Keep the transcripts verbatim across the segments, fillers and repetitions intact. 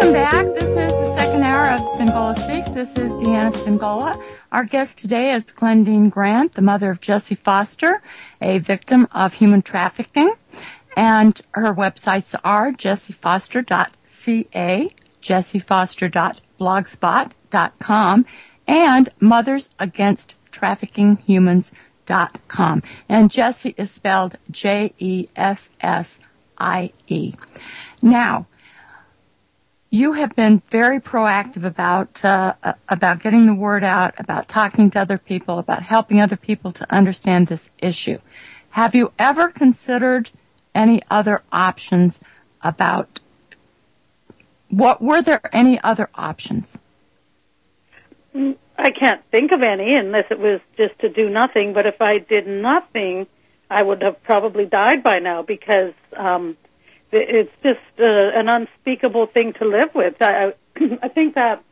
Welcome back. This is the second hour of Spingola Speaks. This is Deanna Spingola. Our guest today is Glendine Grant, the mother of Jessie Foster, a victim of human trafficking. And her websites are jessie foster dot c a, jessie foster dot blogspot dot com, and mothers against trafficking humans dot com. And Jessie is spelled J E S S I E. Now, you have been very proactive about uh, about getting the word out, about talking to other people, about helping other people to understand this issue. Have you ever considered any other options about what were there any other options? I can't think of any unless it was just to do nothing. But if I did nothing, I would have probably died by now because um, it's just uh, an unspeakable thing to live with. I, I think that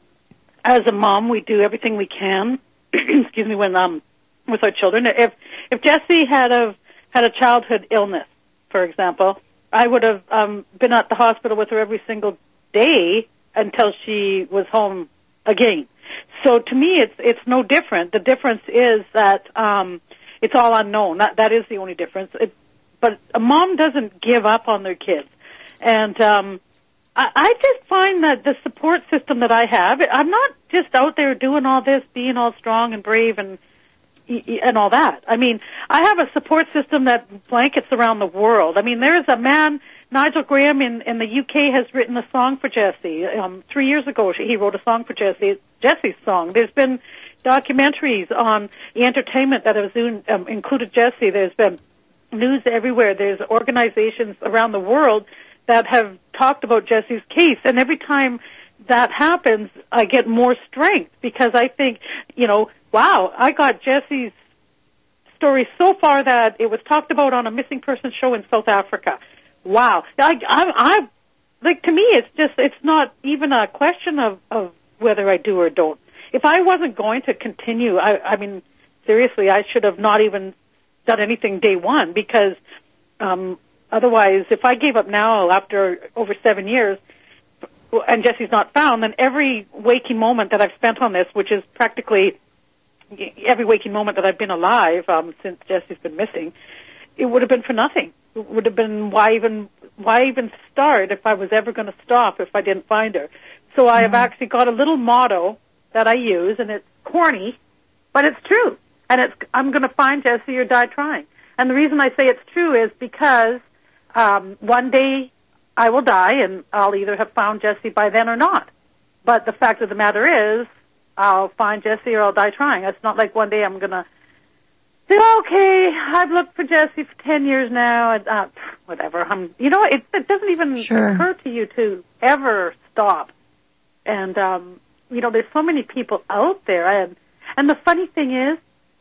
as a mom, we do everything we can. excuse me, when um with our children. If if Jessie had a had a childhood illness, for example, I would have um, been at the hospital with her every single day until she was home again. So to me, it's it's no different. The difference is that um, it's all unknown. That that is the only difference. It, but a mom doesn't give up on their kids, and um, I, I just find that the support system that I have, I'm not just out there doing all this, being all strong and brave and and all that. I mean, I have a support system that blankets around the world. I mean, there's a man, Nigel Graham in, in the U K has written a song for Jessie. Um, three years ago, he wrote a song for Jessie, Jessie's song. There's been documentaries on the entertainment that have um, included Jessie. There's been news everywhere. There's organizations around the world that have talked about Jessie's case. And every time that happens, I get more strength because I think, you know, wow, I got Jessie's story so far that it was talked about on a missing person show in South Africa. Wow. I, I, I, like, to me, it's just, it's not even a question of, of whether I do or don't. If I wasn't going to continue, I, I mean, seriously, I should have not even done anything day one because, um, otherwise, if I gave up now after over seven years, and Jessie's not found, then every waking moment that I've spent on this, which is practically every waking moment that I've been alive um, since Jessie's been missing, it would have been for nothing. It would have been why even why even start if I was ever going to stop if I didn't find her. So mm-hmm. I have actually got a little motto that I use, and it's corny, but it's true. And it's I'm going to find Jessie or die trying. And the reason I say it's true is because um, one day I will die, and I'll either have found Jessie by then or not. But the fact of the matter is, I'll find Jessie or I'll die trying. It's not like one day I'm going to say, okay, I've looked for Jessie for ten years now, and uh, whatever. I'm, you know, it, it doesn't even sure. occur to you to ever stop. And, um, you know, there's so many people out there. And, and the funny thing is,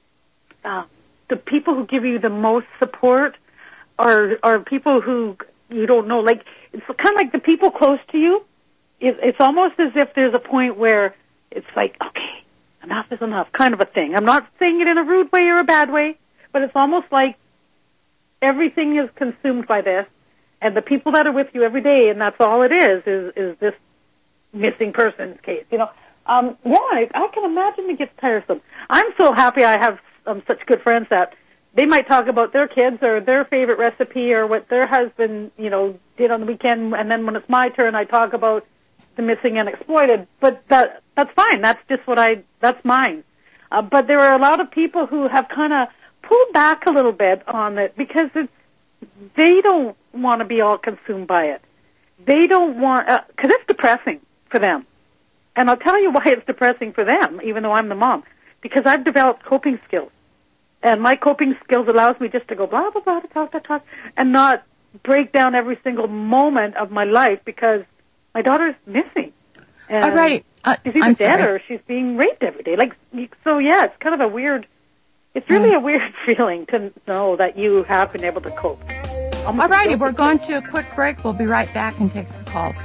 uh, the people who give you the most support are, are people who you don't know. Like, it's kind of like the people close to you. It, it's almost as if there's a point where it's like, okay, enough is enough, kind of a thing. I'm not saying it in a rude way or a bad way, but it's almost like everything is consumed by this, and the people that are with you every day, and that's all it is, is, is this missing person's case. You know, um, yeah, I, I can imagine it gets tiresome. I'm so happy I have um, such good friends that they might talk about their kids or their favorite recipe or what their husband, you know, did on the weekend, and then when it's my turn, I talk about the missing and exploited. But that that's fine. That's just what I, that's mine. Uh, but there are a lot of people who have kind of pulled back a little bit on it because it's, they don't want to be all consumed by it. They don't want, because uh, it's depressing for them. And I'll tell you why it's depressing for them, even though I'm the mom, because I've developed coping skills. And my coping skills allows me just to go blah, blah, blah, talk, talk, talk, and not break down every single moment of my life because my daughter's missing. And All right. Uh, she's either I'm dead sorry. or she's being raped every day. Like, so yeah, it's kind of a weird, it's really mm. a weird feeling to know that you have been able to cope. All righty, we're going to a quick break. We'll be right back and take some calls.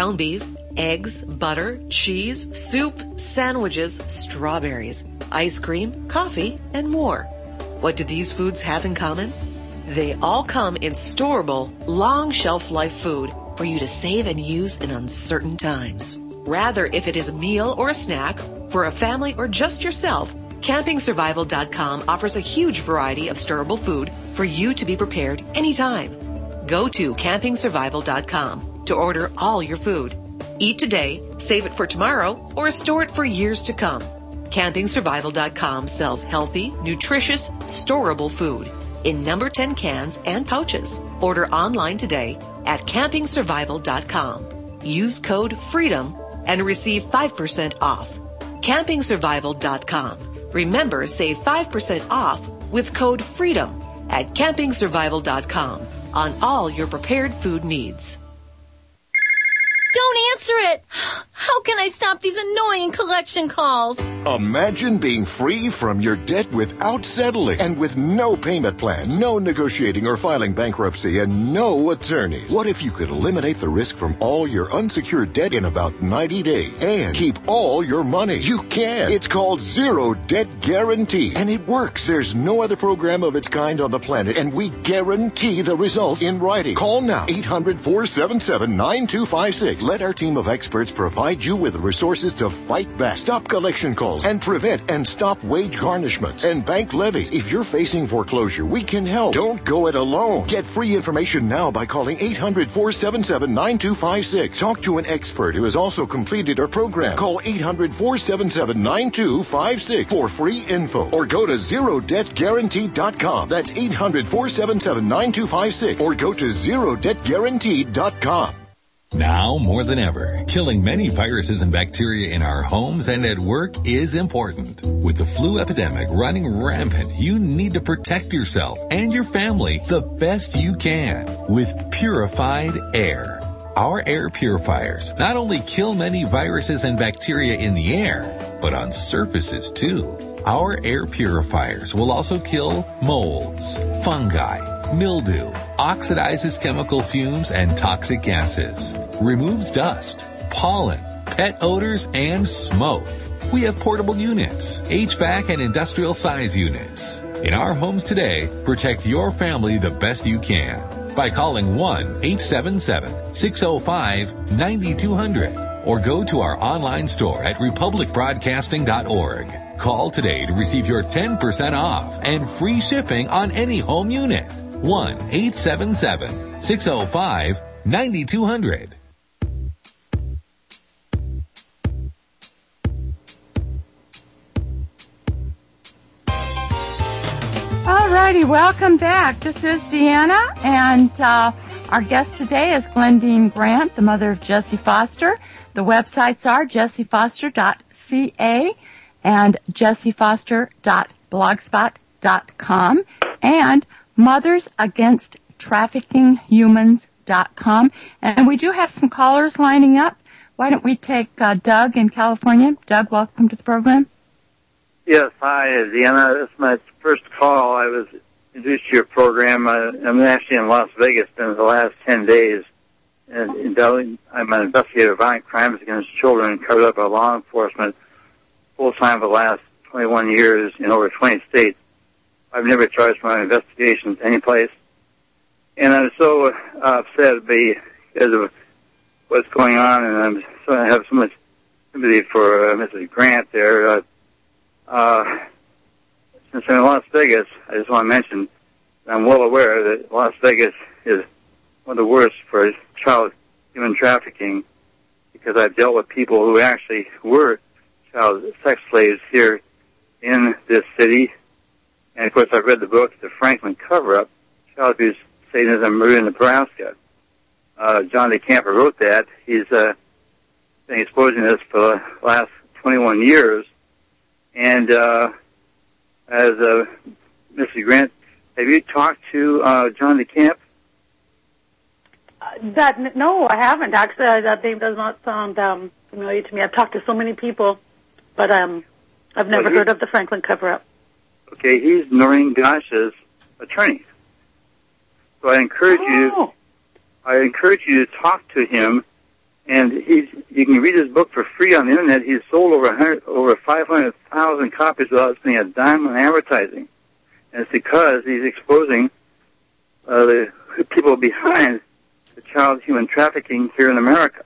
ground beef, eggs, butter, cheese, soup, sandwiches, strawberries, ice cream, coffee, and more. What do these foods have in common? They all come in storable, long shelf life food for you to save and use in uncertain times. Rather, if it is a meal or a snack, for a family or just yourself, Camping Survival dot com offers a huge variety of storable food for you to be prepared anytime. Go to Camping Survival dot com to order all your food. Eat today, save it for tomorrow, or store it for years to come. Camping Survival dot com sells healthy, nutritious, storable food in number ten cans and pouches. Order online today at Camping Survival dot com. Use code FREEDOM and receive five percent off. Camping Survival dot com. Remember, save five percent off with code FREEDOM at Camping Survival dot com on all your prepared food needs. Don't answer it! How can I stop these annoying collection calls? Imagine being free from your debt without settling and with no payment plan, no negotiating or filing bankruptcy, and no attorneys. What if you could eliminate the risk from all your unsecured debt in about ninety days and keep all your money? You can. It's called Zero Debt Guarantee, and it works. There's no other program of its kind on the planet, and we guarantee the results in writing. Call now, eight hundred, four seven seven, nine two five six. Let our team of experts provide you with resources to fight back, stop collection calls, and prevent and stop wage garnishments and bank levies. If you're facing foreclosure, we can help. Don't go it alone. Get free information now by calling eight hundred, four seven seven, nine two five six. Talk to an expert who has also completed our program. Call eight hundred, four seven seven, nine two five six for free info, or go to zero debt guarantee dot com. That's eight hundred, four seven seven, nine two five six, or go to zero debt guarantee dot com. Now, more than ever, killing many viruses and bacteria in our homes and at work is important. With the flu epidemic running rampant, you need to protect yourself and your family the best you can with purified air. Our air purifiers not only kill many viruses and bacteria in the air, but on surfaces too. Our air purifiers will also kill molds, fungi, mildew, oxidizes chemical fumes and toxic gases, removes dust, pollen, pet odors, and smoke. We have portable units, H V A C and industrial size units. In our homes today, protect your family the best you can by calling one eight seven seven, six zero five, nine two zero zero or go to our online store at republic broadcasting dot org. Call today to receive your ten percent off and free shipping on any home unit. one eight seven seven, six zero five, nine two zero zero. Alrighty, welcome back. This is Deanna, and uh, our guest today is Glendine Grant, the mother of Jessie Foster. The websites are jessie foster dot c a and jessie foster dot blogspot dot com and mothers against trafficking humans dot com. And we do have some callers lining up. Why don't we take uh, Doug in California? Doug, welcome to the program. Yes, hi, Deanna. This is my first call. I was introduced to your program. Uh, I'm actually in Las Vegas in the last ten days. And in Delhi, I'm an investigator of violent crimes against children covered up by law enforcement full-time for the last twenty-one years in over twenty states. I've never charged my investigations anyplace. And I'm so uh, upset because of what's going on, and I'm so, I have so much sympathy for uh, Missus Grant there. Uh, uh, since I'm in Las Vegas, I just want to mention I'm well aware that Las Vegas is one of the worst for child human trafficking, because I've dealt with people who actually were child sex slaves here in this city. And, of course, I've read the book, The Franklin Cover-Up, Child Abuse, Satanism, Murder in Nebraska. Uh, John DeCamper wrote that. He's uh, been exposing this for the last twenty-one years. And uh, as uh, Missus Grant, have you talked to uh, John DeCamp? Uh, that no, I haven't. Actually, uh, that name does not sound um, familiar to me. I've talked to so many people, but um, I've never well, heard of the Franklin Cover-Up. Okay, he's Noreen Gosh's attorney. So I encourage oh. you, I encourage you to talk to him And he's, you can read his book for free on the internet. He's sold over one hundred, over five hundred thousand copies without spending a dime on advertising. And it's because he's exposing uh, the people behind the child human trafficking here in America.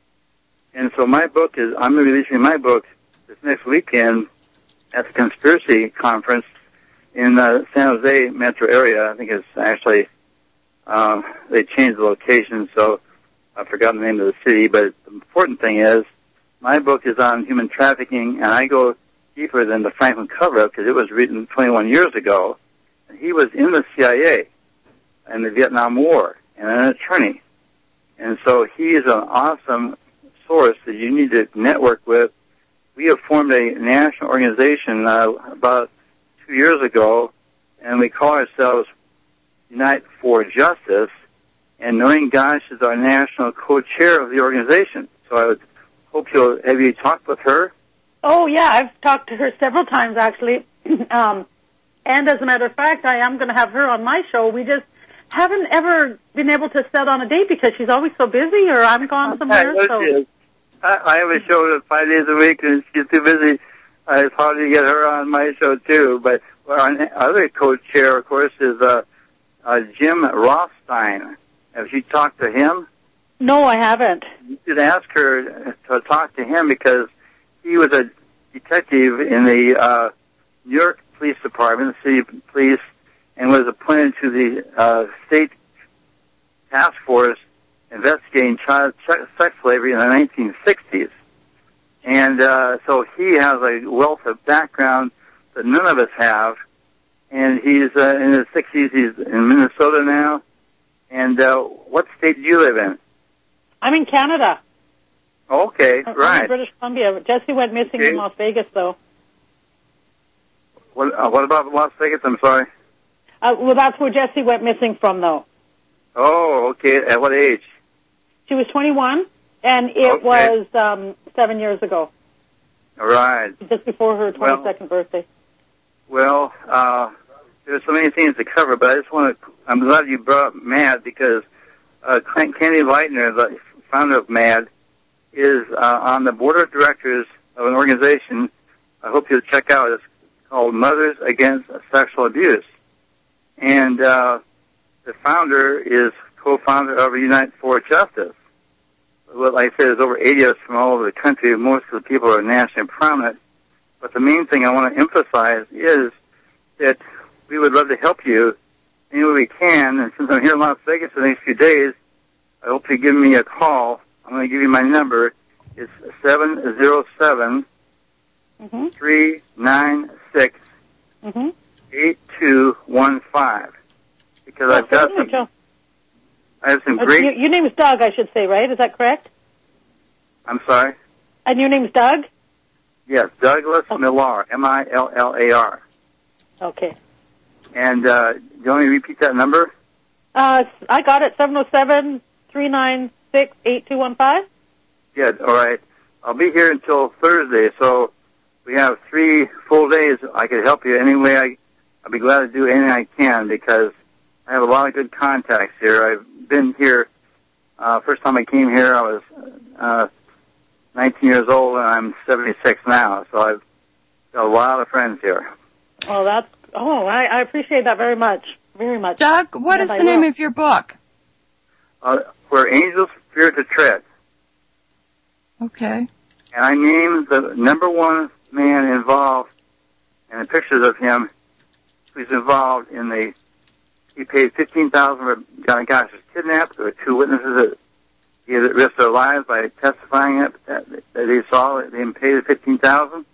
And so my book is, I'm releasing my book this next weekend at the Conspiracy Conference in the San Jose metro area. I think it's actually, um, they changed the location, so I've forgotten the name of the city, but the important thing is my book is on human trafficking, and I go deeper than the Franklin cover-up because it was written twenty-one years ago. And he was in the C I A in the Vietnam War and an attorney. And so he is an awesome source that you need to network with. We have formed a national organization uh, about two years ago, and we call ourselves Unite for Justice. And Noreen Gosh is our national co-chair of the organization. So I would hope you'll, have you talked with her? Oh, yeah, I've talked to her several times, actually. um, and as a matter of fact, I am going to have her on my show. We just haven't ever been able to set on a date because she's always so busy or I'm gone somewhere. I, so. I, I have a show five days a week and she's too busy. Uh, it's hard to get her on my show, too. But our other co-chair, of course, is uh, uh, Jim Rothstein. Have you talked to him? No, I haven't. You should ask her to talk to him because he was a detective in the uh, New York Police Department, the city police, and was appointed to the uh, state task force investigating child sex slavery in the nineteen sixties. And uh, so he has a wealth of background that none of us have. And he's uh, in his sixties. He's in Minnesota now. And uh, what state do you live in? I'm in Canada. Okay, I'm right. in British Columbia. Jesse went missing Okay. in Las Vegas, though. What, uh, what about Las Vegas? I'm sorry. Uh, well, that's where Jesse went missing from, though. Oh, okay. At what age? She was twenty-one, and it Okay. was um, seven years ago, All right. just before her twenty-second birthday. Well, uh, there's so many things to cover, but I just want to, I'm glad you brought up MAD because uh, Candy Leitner, the founder of MAD, is uh, on the board of directors of an organization I hope you'll check out. It's called Mothers Against Sexual Abuse. And uh, the founder is co-founder of Unite for Justice. Well, like I said, there's over eighty of us from all over the country. Most of the people are nationally prominent. But the main thing I want to emphasize is that we would love to help you any way we can. And since I'm here in Las Vegas for the next few days, I hope you give me a call. I'm going to give you my number. It's seven zero seven, three nine six, eight two one five. Because Well, I've got certainly, some, Joe. I have some Uh, great... your, your name is Doug, I should say, right? Is that correct? I'm sorry? And your name's Doug? Yes, Douglas Millar, M I L L A R. Okay. And uh, do you want me to repeat that number? Uh, I got it, seven oh seven, three nine six, eight two one five. Good, all right. I'll be here until Thursday, so we have three full days. I could help you any way. I, I'll be glad to do anything I can because I have a lot of good contacts here. I've been here. Uh, first time I came here, I was uh, nineteen years old, and I'm seventy-six now, so I've got a lot of friends here. Oh, that's, oh, I, I appreciate that very much, very much. Doug, what Yes, is I the name will. of your book? Uh, where angels fear to tread. Okay. And I named the number one man involved, and the pictures of him, who's involved in the, he paid fifteen thousand dollars for Johnny Gosh was kidnapped. There were two witnesses that he had risked their lives by testifying it, that, that he saw that they paid the fifteen thousand dollars.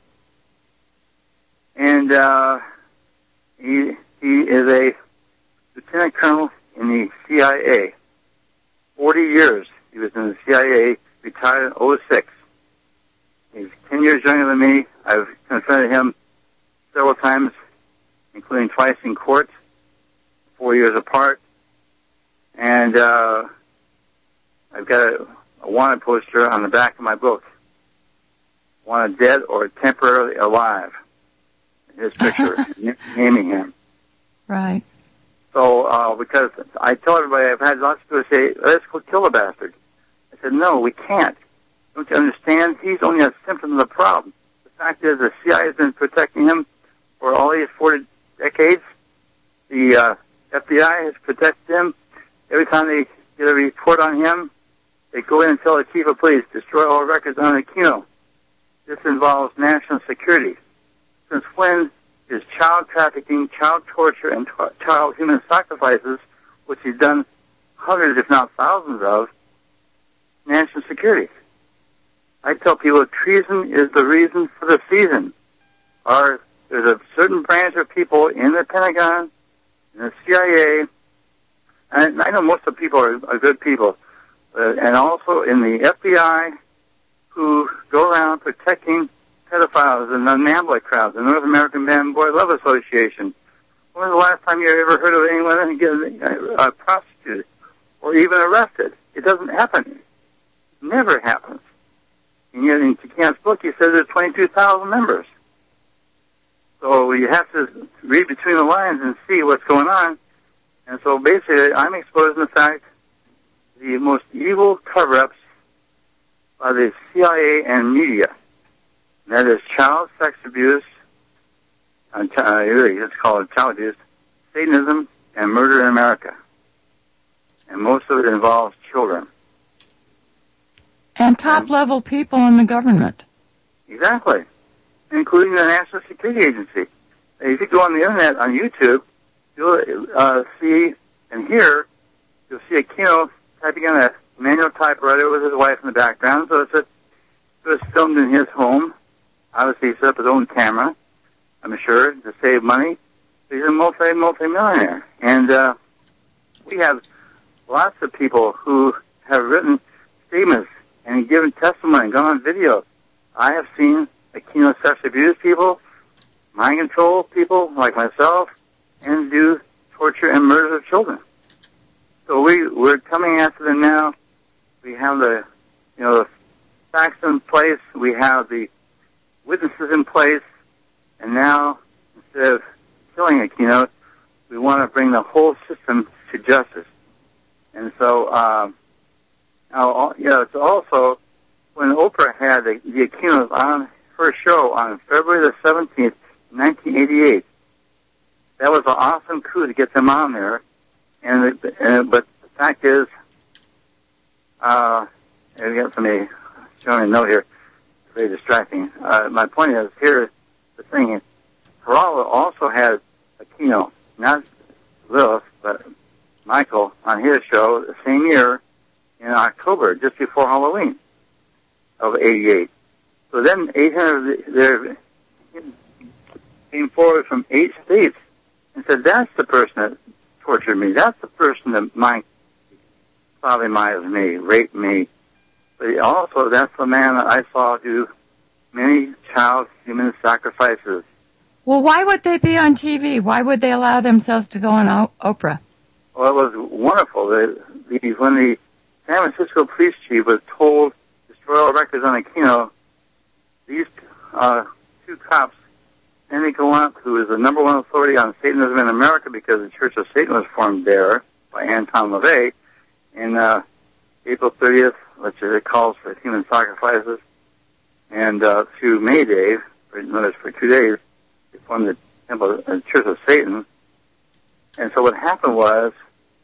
And, uh, he, he is a lieutenant colonel in the C I A. forty years he was in the C I A, retired in oh six. He's ten years younger than me. I've confronted him several times, including twice in court, four years apart. And uh, I've got a, a wanted poster on the back of my book. Wanted dead or temporarily alive. His picture, naming him. Right. So, uh, because I tell everybody, I've had lots of people say, let's go kill the bastard. I said, no, we can't. Don't you understand? He's only a symptom of the problem. The fact is the C I A has been protecting him for all these forty decades. The uh, F B I has protected him. Every time they get a report on him, they go in and tell the chief of police, destroy all records on Aquino. This involves national security. Since when is child trafficking, child torture, and t- child human sacrifices, which he's done hundreds, if not thousands of, national security? I tell people treason is the reason for the season. Our, there's a certain branch of people in the Pentagon, in the C I A, and I know most of the people are, are good people, uh, and also in the F B I, who go around protecting pedophiles and the Nambla crowd, the North American Man Boy Love Association. When was the last time you ever heard of anyone getting uh, prostituted or even arrested? It doesn't happen. It never happens. And yet in Tican's book, he says there's twenty-two thousand members. So you have to read between the lines and see what's going on. And so basically, I'm exposing the fact the most evil cover-ups by the C I A and media. And that is child sex abuse, uh, really it's called child abuse, Satanism, and murder in America. And most of it involves children. And top-level people in the government. Exactly. Including the National Security Agency. If you go on the Internet, on YouTube, you'll uh, see and hear, you'll see Aquino typing on a manual typewriter with his wife in the background. So it's a, it was filmed in his home. Obviously, he set up his own camera, I'm sure, to save money. He's a multi, multi-millionaire. And uh, we have lots of people who have written statements and given testimony and gone on video. I have seen Aquino sex abuse people, mind control people like myself, and do torture and murder of children. So we, we're coming after them now. We have the, you know, the facts in place. We have the witnesses in place. And now, instead of killing Aquino, we want to bring the whole system to justice. And so, um, now, you know, it's also when Oprah had the, the Aquinos on her show on February the seventeenth, nineteen eighty-eight. That was an awesome coup to get them on there. And, uh, but the fact is, uh, I got somebody showing me a note here. It's very distracting. Uh, my point is, here, the thing is, Geraldo also had Aquino, not Lilith, but Michael on his show the same year in October, just before Halloween of eighty-eight. So then eight hundred there came forward from eight states and said, that's the person that tortured me. That's the person that mind sodomized me, raped me. But also, that's the man that I saw do many child human sacrifices. Well, why would they be on T V? Why would they allow themselves to go on o- Oprah? Well, it was wonderful. The, the, when the San Francisco police chief was told to destroy all records on Aquino, these uh, two cops, Henry Gallant, who is the number one authority on Satanism in America because the Church of Satan was formed there by Anton LaVey, in uh, April thirtieth, which is it calls for human sacrifices, and uh, through May Day, for, notice for two days, they formed the Temple, the Church of Satan. And so what happened was,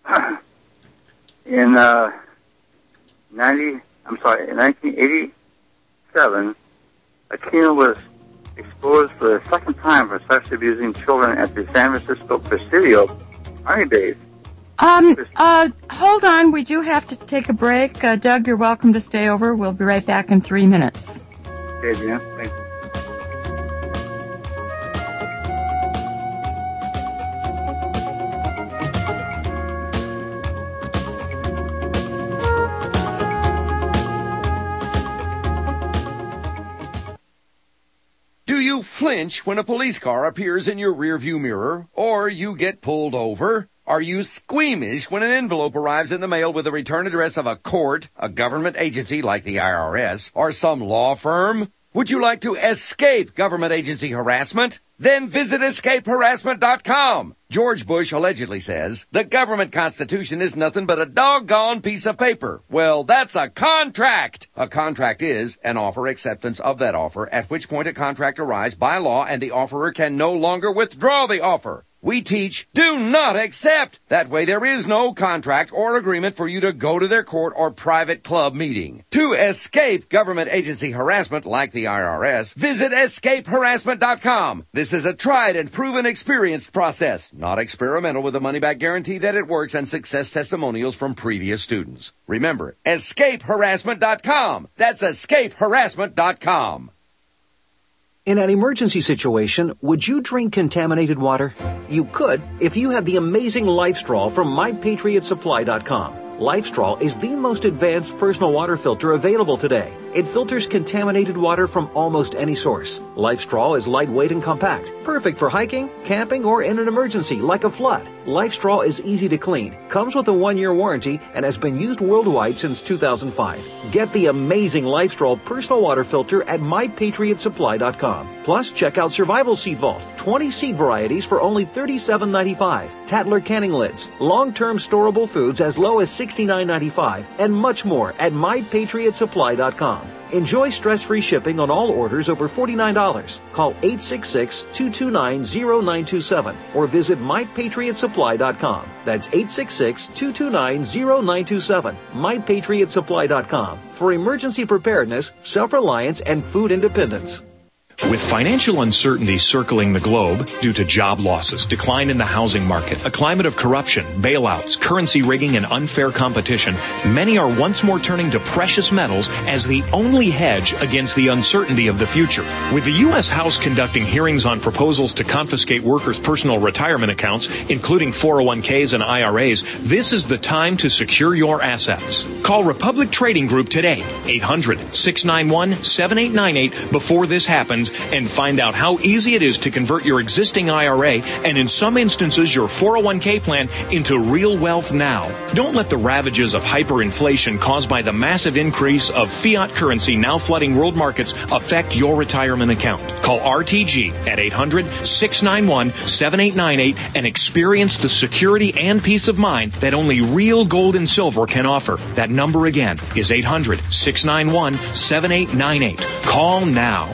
in uh, ninety, I'm sorry, in nineteen eighty-seven, Aquino was exposed for the second time for sexually abusing children at the San Francisco Presidio Army base. Um, uh, hold on. We do have to take a break. Uh, Doug, you're welcome to stay over. We'll be right back in three minutes. Okay, Jan. Thank you. Do you flinch when a police car appears in your rearview mirror, or you get pulled over? Are you squeamish when an envelope arrives in the mail with the return address of a court, a government agency like the I R S, or some law firm? Would you like to escape government agency harassment? Then visit escape harassment dot com. George Bush allegedly says, the government constitution is nothing but a doggone piece of paper. Well, that's a contract. A contract is an offer acceptance of that offer, at which point a contract arrives by law and the offerer can no longer withdraw the offer. We teach, do not accept. That way there is no contract or agreement for you to go to their court or private club meeting. To escape government agency harassment like the I R S, visit escape harassment dot com. This is a tried and proven experienced process, not experimental, with a money-back guarantee that it works and success testimonials from previous students. Remember, escape harassment dot com. That's escape harassment dot com. In an emergency situation, would you drink contaminated water? You could if you had the amazing LifeStraw from my patriot supply dot com. LifeStraw is the most advanced personal water filter available today. It filters contaminated water from almost any source. LifeStraw is lightweight and compact, perfect for hiking, camping, or in an emergency like a flood. LifeStraw is easy to clean, comes with a one-year warranty, and has been used worldwide since two thousand five. Get the amazing LifeStraw personal water filter at my patriot supply dot com. Plus, check out Survival Seed Vault, twenty seed varieties for only thirty-seven ninety-five, Tatler canning lids, long-term storable foods as low as sixty-nine ninety-five, and much more at my patriot supply dot com. Enjoy stress-free shipping on all orders over forty-nine dollars. Call eight six six, two two nine, zero nine two seven or visit my patriot supply dot com. That's eight six six, two two nine, zero nine two seven. my patriot supply dot com for emergency preparedness, self-reliance, and food independence. With financial uncertainty circling the globe due to job losses, decline in the housing market, a climate of corruption, bailouts, currency rigging, and unfair competition, many are once more turning to precious metals as the only hedge against the uncertainty of the future. With the U S House conducting hearings on proposals to confiscate workers' personal retirement accounts, including four oh one k's and I R A's, this is the time to secure your assets. Call Republic Trading Group today, eight hundred, six nine one, seven eight nine eight, before this happens, and find out how easy it is to convert your existing I R A and, in some instances, your four oh one k plan into real wealth now. Don't let the ravages of hyperinflation caused by the massive increase of fiat currency now flooding world markets affect your retirement account. Call R T G at eight hundred, six nine one, seven eight nine eight and experience the security and peace of mind that only real gold and silver can offer. That number again is eight hundred, six nine one, seven eight nine eight. Call now.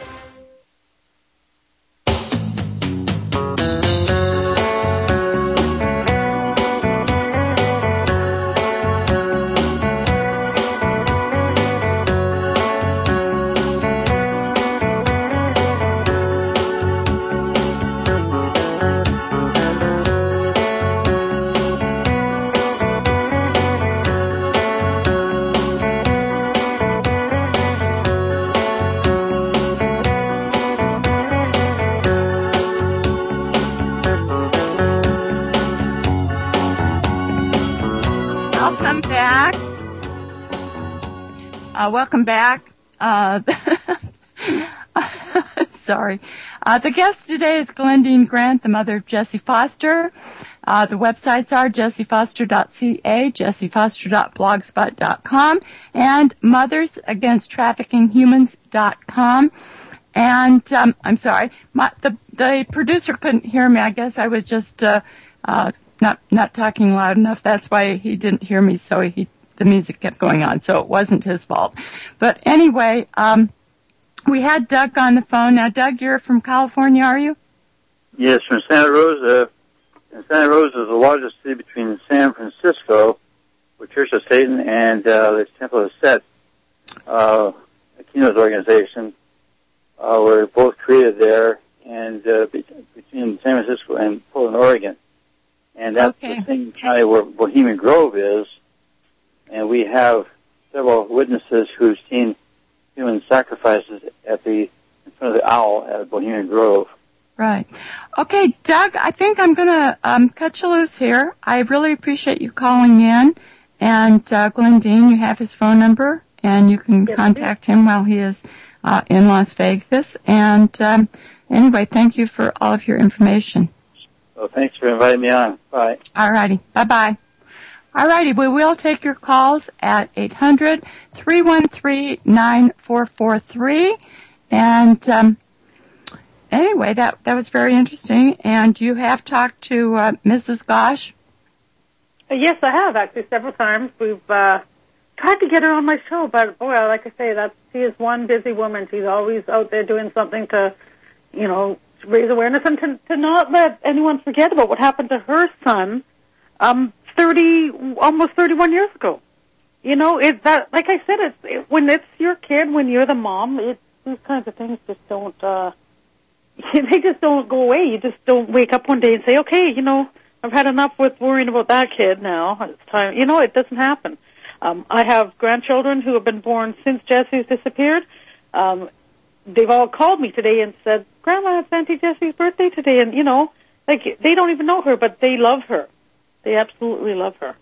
Uh, welcome back. Uh, sorry. Uh, the guest today is Glendine Grant, the mother of Jessie Foster. Uh, the websites are jessie foster dot c a, jessie foster dot blogspot dot com, and mothers against trafficking humans dot com. And um, I'm sorry, my, the the producer couldn't hear me. I guess I was just uh, uh, not not talking loud enough. That's why he didn't hear me. So he. The music kept going on, so it wasn't his fault. But anyway, um, we had Doug on the phone. Now, Doug, you're from California, are you? Yes, from Santa Rosa. And Santa Rosa is the largest city between San Francisco, with Church of Satan, and uh, the Temple of Set, uh, Aquino's organization, uh, were both created there, and uh, between San Francisco and Portland, Oregon. And that's okay. The same county where Bohemian Grove is. And we have several witnesses who've seen human sacrifices at the in front of the owl at Bohemian Grove. Right. Okay, Doug, I think I'm going to um, cut you loose here. I really appreciate you calling in. And uh, Glendine, you have his phone number, and you can yes, contact him while he is uh, in Las Vegas. And um, anyway, thank you for all of your information. Well, thanks for inviting me on. Bye. All righty. Bye-bye. All righty, we will take your calls at eight hundred, three one three, nine four four three. And um, anyway, that that was very interesting. And you have talked to uh, Missus Gosh? Yes, I have, actually, several times. We've uh, tried to get her on my show, but, boy, like I say, that's, she is one busy woman. She's always out there doing something to, you know, raise awareness and to, to not let anyone forget about what happened to her son um, thirty, almost thirty-one years ago. You know, it that like I said, it's it, when it's your kid, when you're the mom, it, these kinds of things just don't, uh, they just don't go away. You just don't wake up one day and say, okay, you know, I've had enough with worrying about that kid now. It's time. You know, it doesn't happen. Um, I have grandchildren who have been born since Jessie's disappeared. Um, they've all called me today and said, Grandma, it's Auntie Jessie's birthday today. And, you know, like, they don't even know her, but they love her. They absolutely love her.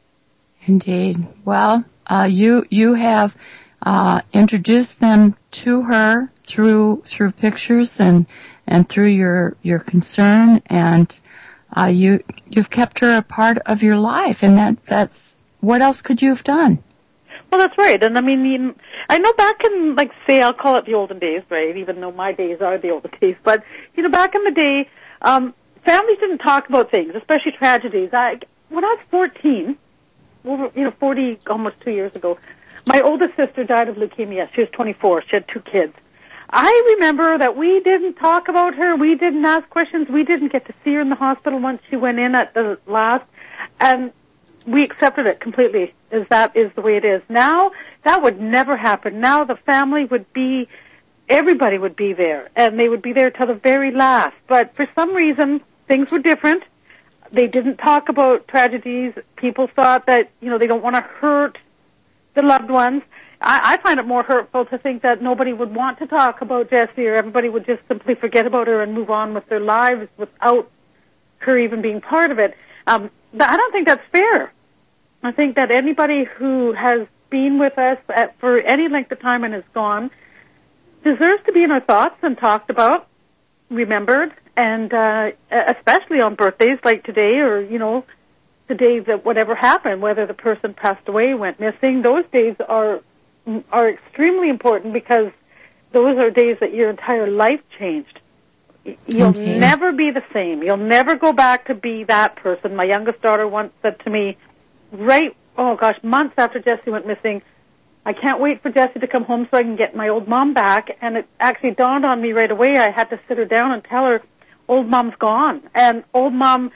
Indeed. Well, uh, you you have uh, introduced them to her through through pictures and and through your your concern, and uh, you you've kept her a part of your life, and that that's what else could you have done? Well, that's right. And I mean, you, I know back in, like, say, I'll call it the olden days, right? Even though my days are the olden days, but you know, back in the day, um, families didn't talk about things, especially tragedies. I when I was fourteen. Over, you know, forty, almost two years ago, my oldest sister died of leukemia. She was twenty-four. She had two kids. I remember that we didn't talk about her. We didn't ask questions. We didn't get to see her in the hospital once she went in at the last. And we accepted it completely, as that is the way it is. Now, that would never happen. Now the family would be, everybody would be there. And they would be there till the very last. But for some reason, things were different. They didn't talk about tragedies. People thought that, you know, they don't want to hurt the loved ones. I, I find it more hurtful to think that nobody would want to talk about Jessie, or everybody would just simply forget about her and move on with their lives without her even being part of it. Um, I don't think that's fair. I think that anybody who has been with us at, for any length of time and is gone deserves to be in our thoughts and talked about, remembered, and uh, especially on birthdays like today, or, you know, the days that whatever happened, whether the person passed away, went missing, those days are are extremely important, because those are days that your entire life changed. You'll okay. never be the same. You'll never go back to be that person. My youngest daughter once said to me, right, oh gosh, months after Jessie went missing, I can't wait for Jessie to come home so I can get my old mom back. And it actually dawned on me right away. I had to sit her down and tell her, old mom's gone. And old mom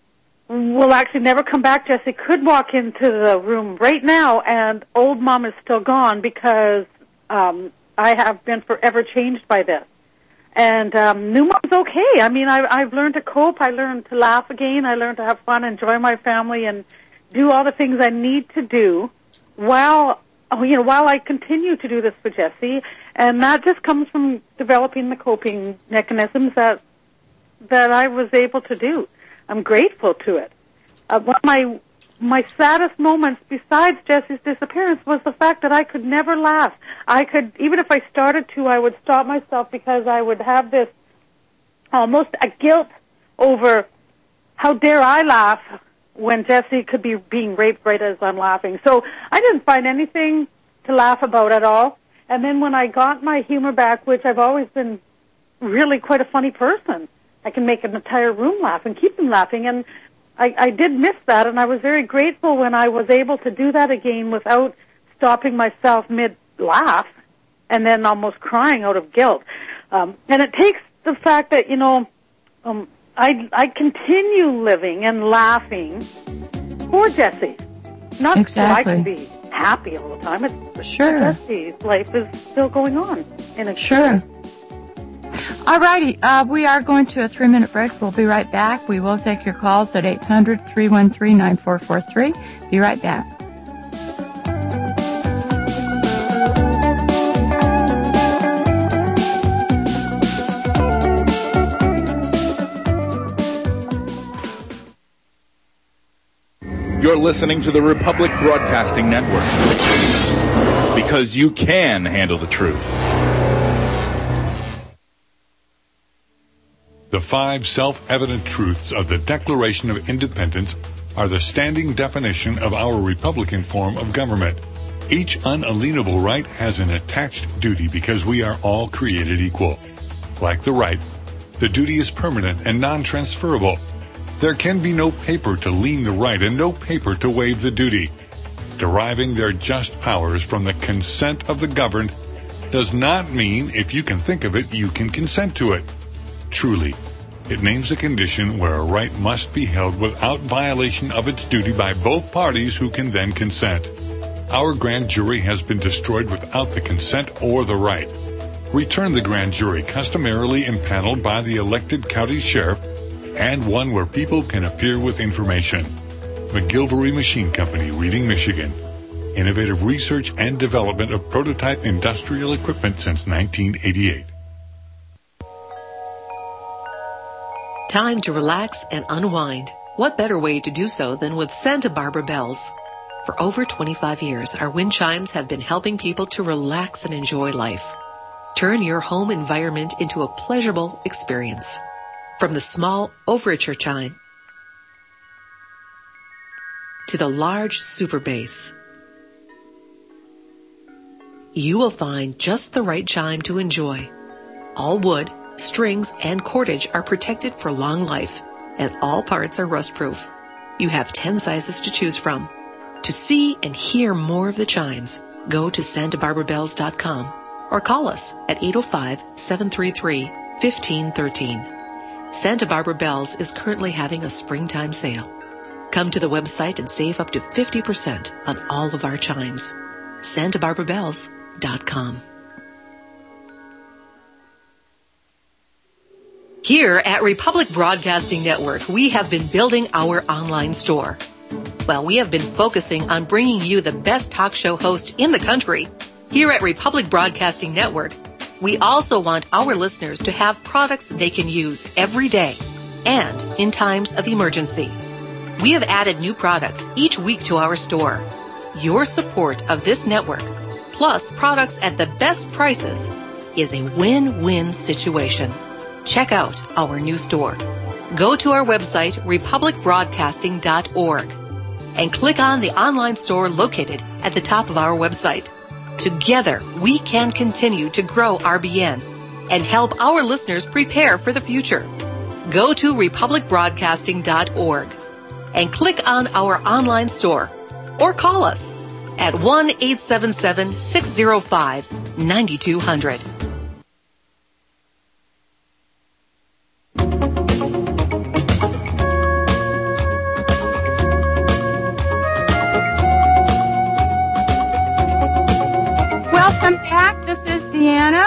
will actually never come back. Jessie could walk into the room right now, and old mom is still gone, because um, I have been forever changed by this. And um, new mom's okay. I mean, I, I've learned to cope. I learned to laugh again. I learned to have fun, enjoy my family, and do all the things I need to do while, you know, while I continue to do this for Jessie. And that just comes from developing the coping mechanisms that that I was able to do. I'm grateful to it. Uh, one of my my saddest moments, besides Jessie's disappearance, was the fact that I could never laugh. I could, even if I started to, I would stop myself, because I would have this almost a guilt over, how dare I laugh when Jessie could be being raped right as I'm laughing. So I didn't find anything to laugh about at all. And then when I got my humor back, which I've always been really quite a funny person, I can make an entire room laugh and keep them laughing. And I, I did miss that, and I was very grateful when I was able to do that again without stopping myself mid-laugh and then almost crying out of guilt. Um, and it takes the fact that, you know, um, I, I continue living and laughing for Jessie. Not exactly. so I can be happy all the time. It's, sure. Jessie's life is still going on. In a sure. All righty. Uh, we are going to a three-minute break. We'll be right back. We will take your calls at eight hundred, three one three, nine four four three. Be right back. You're listening to the Republic Broadcasting Network, because you can handle the truth. The five self-evident truths of the Declaration of Independence are the standing definition of our Republican form of government. Each unalienable right has an attached duty because we are all created equal. Like the right, the duty is permanent and non-transferable. There can be no paper to lien the right and no paper to waive the duty. Deriving their just powers from the consent of the governed does not mean if you can think of it, you can consent to it. Truly, it names a condition where a right must be held without violation of its duty by both parties who can then consent. Our grand jury has been destroyed without the consent or the right. Return the grand jury customarily impaneled by the elected county sheriff and one where people can appear with information. McGilvery Machine Company, Reading, Michigan. Innovative research and development of prototype industrial equipment since nineteen eighty-eight. Time to relax and unwind. What better way to do so than with Santa Barbara Bells? For over twenty-five years, our wind chimes have been helping people to relax and enjoy life. Turn your home environment into a pleasurable experience. From the small overture chime to the large super bass, you will find just the right chime to enjoy. All wood, strings, and cordage are protected for long life, and all parts are rust-proof. You have ten sizes to choose from. To see and hear more of the chimes, go to santa barbara bells dot com or call us at eight oh five, seven three three, one five one three. Santa Barbara Bells is currently having a springtime sale. Come to the website and save up to fifty percent on all of our chimes. santa barbara bells dot com. Here at Republic Broadcasting Network, we have been building our online store. Well, we have been focusing on bringing you the best talk show host in the country. Here at Republic Broadcasting Network, we also want our listeners to have products they can use every day and in times of emergency. We have added new products each week to our store. Your support of this network, plus products at the best prices, is a win-win situation. Check out our new store. Go to our website, republic broadcasting dot org, and click on the online store located at the top of our website. Together, we can continue to grow R B N and help our listeners prepare for the future. Go to republic broadcasting dot org and click on our online store or call us at one eight seven seven, six oh five, nine two zero zero. Welcome back. This is Deanna,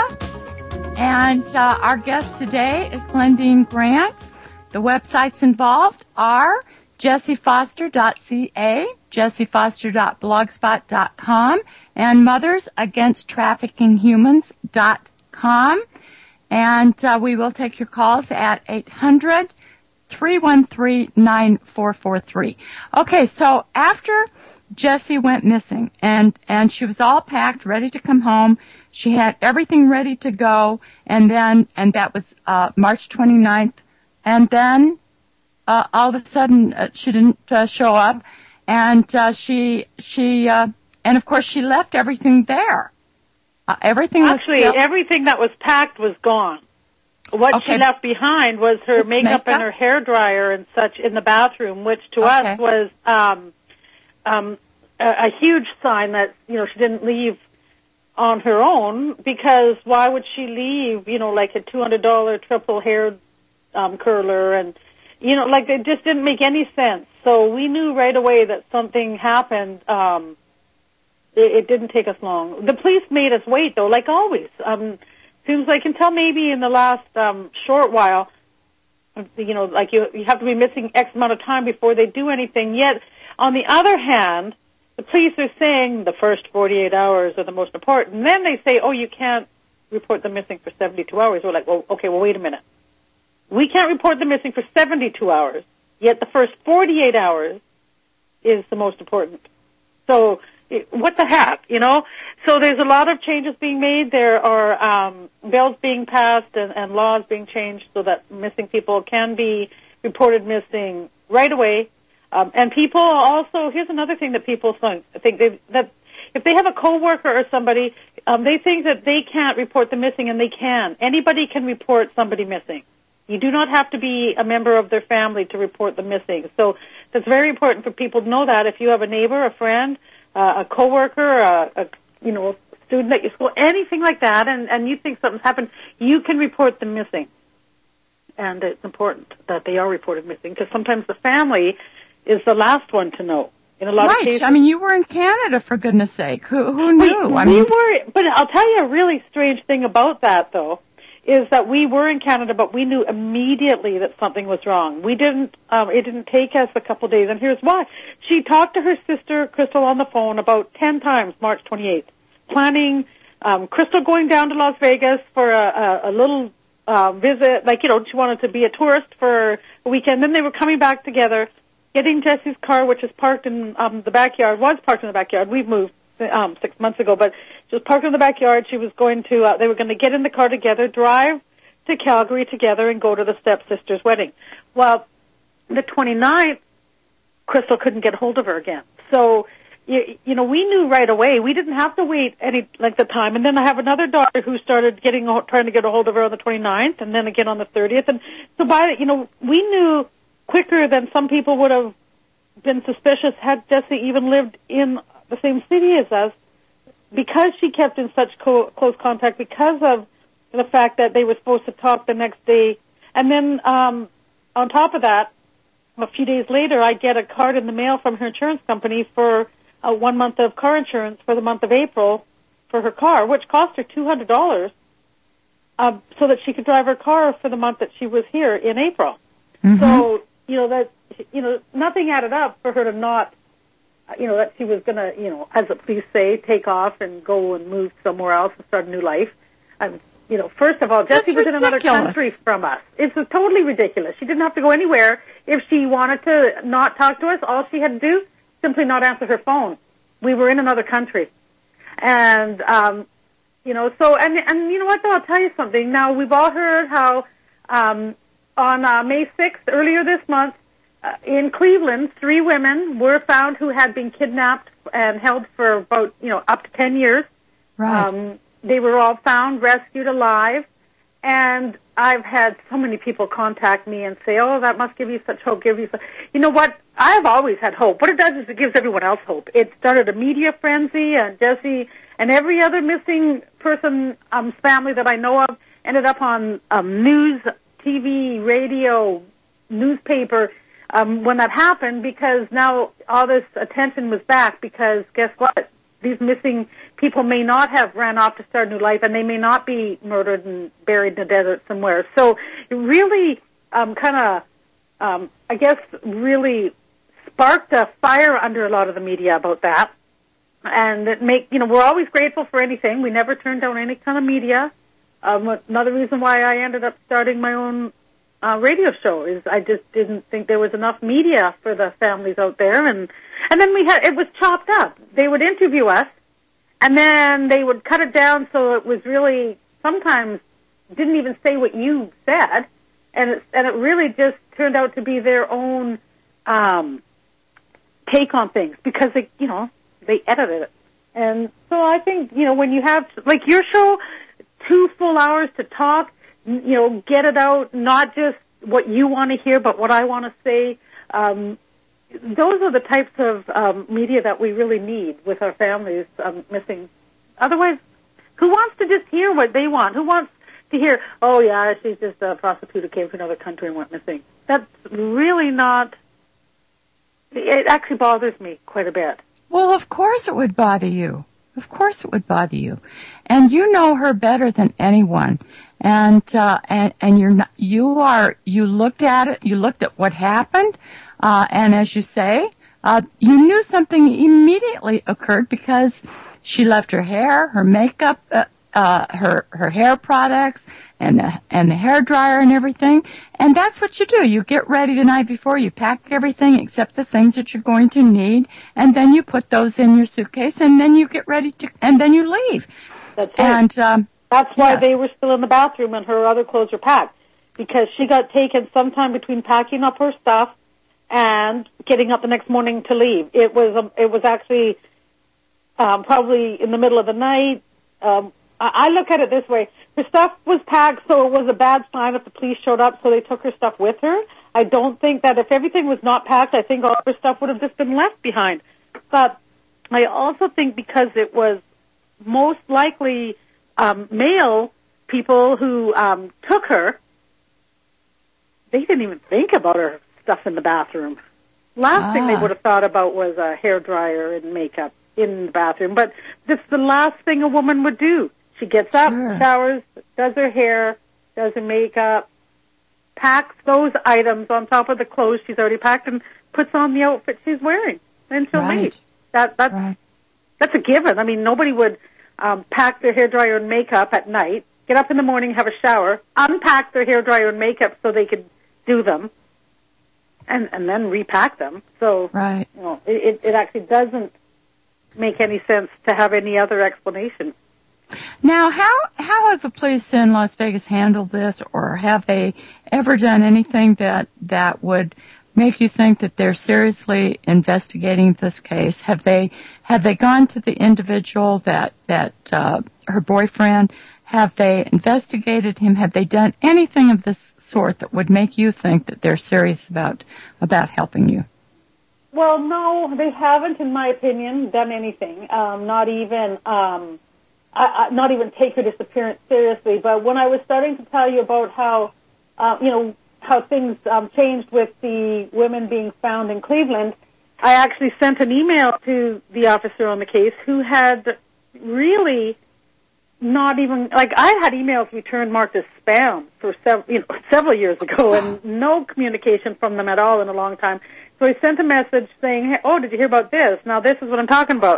and uh, our guest today is Glendine Grant. The websites involved are jessie foster dot c a, jessie foster dot blogspot dot com, and mothers against trafficking humans dot com. And uh, we will take your calls at eight hundred, three one three, nine four four three. Okay, so after Jessie went missing, and, and she was all packed, ready to come home. She had everything ready to go, and then, and that was uh, March twenty-ninth, and then uh, all of a sudden uh, she didn't uh, show up, and uh, she, she, uh, and of course she left everything there. Uh, everything was Actually, still... everything that was packed was gone. What okay. she left behind was her Just makeup, makeup and her hair dryer and such in the bathroom, which to okay. us was um, um, a, a huge sign that, you know, she didn't leave on her own, because why would she leave, you know, like a two hundred dollars triple hair um, curler, and, you know, like it just didn't make any sense. So we knew right away that something happened. Um, it, it didn't take us long. The police made us wait, though, like always. Um, seems like until maybe in the last um, short while, you know, like you, you have to be missing X amount of time before they do anything. Yet, on the other hand, the police are saying the first forty-eight hours are the most important. And then they say, oh, you can't report them missing for seventy-two hours. We're like, well, okay, well, wait a minute. We can't report them missing for seventy-two hours, yet the first forty-eight hours is the most important. So it, what the heck, you know? So there's a lot of changes being made. There are um, bills being passed and, and laws being changed so that missing people can be reported missing right away. Um, and people also, here's another thing that people think, think they, that if they have a coworker or somebody, um, they think that they can't report the missing, and they can. Anybody can report somebody missing. You do not have to be a member of their family to report the missing. So that's very important for people to know that. If you have a neighbor, a friend, uh, a coworker, a, a you know, student at your school, anything like that, and, and you think something's happened, you can report them missing. And it's important that they are reported missing, because sometimes the family is the last one to know. In a lot right. of cases. I mean, you were in Canada, for goodness sake. Who, who knew? We, I we mean, were, but I'll tell you a really strange thing about that, though, is that we were in Canada, but we knew immediately that something was wrong. We didn't, um, it didn't take us a couple days, and here's why. She talked to her sister, Crystal, on the phone about ten times, March twenty-eighth, planning, um, Crystal going down to Las Vegas for a, a, a little uh, visit, like, you know, she wanted to be a tourist for a weekend. Then they were coming back together, getting Jesse's car, which is parked in um, the backyard, was parked in the backyard. We've moved um, six months ago, but she was parked in the backyard. She was going to, uh, they were going to get in the car together, drive to Calgary together, and go to the stepsister's wedding. Well, the twenty-ninth, Crystal couldn't get hold of her again. So, you, you know, we knew right away. We didn't have to wait any length of time. And then I have another daughter who started getting, trying to get a hold of her on the twenty-ninth, and then again on the thirtieth. And so by, you know, we knew quicker than some people would have been suspicious had Jessie even lived in the same city as us, because she kept in such co- close contact, because of the fact that they were supposed to talk the next day. And then um, on top of that, a few days later, I get a card in the mail from her insurance company for uh, one month of car insurance for the month of April for her car, which cost her two hundred dollars, uh, so that she could drive her car for the month that she was here in April. Mm-hmm. So, you know, that, you know, nothing added up for her to not, you know, that she was going to, you know, as the police say, take off and go and move somewhere else and start a new life. Um, you know, first of all, Jessie was in another country from us. It's totally ridiculous. She didn't have to go anywhere. If she wanted to not talk to us, all she had to do, simply not answer her phone. We were in another country. And, um, you know, so, and, and you know what, though, I'll tell you something. Now, we've all heard how, um, on uh, May sixth, earlier this month, uh, in Cleveland, three women were found who had been kidnapped and held for about, you know, up to ten years. Right. Um, they were all found, rescued alive. And I've had so many people contact me and say, oh, that must give you such hope, give you such... You know what? I've always had hope. What it does is it gives everyone else hope. It started a media frenzy, and Jessie and every other missing person, um, family that I know of ended up on um, news, T V, radio, newspaper, um, when that happened, because now all this attention was back, because guess what? These missing people may not have ran off to start a new life, and they may not be murdered and buried in the desert somewhere. So it really um, kind of, um, I guess, really sparked a fire under a lot of the media about that. And it make, you know, we're always grateful for anything. We never turn down any kind of media. Um, another reason why I ended up starting my own uh, radio show is I just didn't think there was enough media for the families out there. And, and then we had, it was chopped up. They would interview us, and then they would cut it down so it was really, sometimes didn't even say what you said. And it, and it really just turned out to be their own um, take on things, because they, you know, they edited it. And so I think, you know, when you have, like your show, two full hours to talk, you know, get it out, not just what you want to hear, but what I want to say. Um, those are the types of um, media that we really need with our families um, missing. Otherwise, who wants to just hear what they want? Who wants to hear, oh, yeah, she's just a prostitute who came from another country and went missing? That's really not, it actually bothers me quite a bit. Well, of course it would bother you. Of course it would bother you. And you know her better than anyone. And, uh, and, and you're not, you are, you looked at it, you looked at what happened, uh, and as you say, uh, you knew something immediately occurred, because she left her hair, her makeup, uh, uh, her, her hair products, and the, and the hair dryer and everything. And that's what you do. You get ready the night before, you pack everything except the things that you're going to need, and then you put those in your suitcase, and then you get ready to, and then you leave. That's right. And, um, that's why yes. they were still in the bathroom and her other clothes were packed, because she got taken sometime between packing up her stuff and getting up the next morning to leave. It was, a, it was actually um, probably in the middle of the night. Um, I, I look at it this way. Her stuff was packed, so it was a bad sign if the police showed up, so they took her stuff with her. I don't think that if everything was not packed, I think all her stuff would have just been left behind. But I also think because it was most likely um, male people who um, took her, they didn't even think about her stuff in the bathroom. Last ah. thing they would have thought about was a hairdryer and makeup in the bathroom. But that's the last thing a woman would do. She gets up, sure. showers, does her hair, does her makeup, packs those items on top of the clothes she's already packed and puts on the outfit she's wearing. And she'll right. leave. That, that's, right. that's a given. I mean, nobody would um, pack their hairdryer and makeup at night, get up in the morning, have a shower, unpack their hairdryer and makeup so they could do them, and and then repack them. So right. you know, it, it actually doesn't make any sense to have any other explanation. Now, how how have the police in Las Vegas handled this, or have they ever done anything that that would make you think that they're seriously investigating this case? Have they have they gone to the individual that that uh, her boyfriend? Have they investigated him? Have they done anything of this sort that would make you think that they're serious about about helping you? Well, no, they haven't, in my opinion, done anything. Um, not even, um, I, I, not even take her disappearance seriously. But when I was starting to tell you about how, uh, you know, how things um, changed with the women being found in Cleveland, I actually sent an email to the officer on the case who had really not even, like, I had emails returned marked as spam for several, you know, several years ago, and no communication from them at all in a long time. So I sent a message saying, hey, oh, did you hear about this? Now this is what I'm talking about.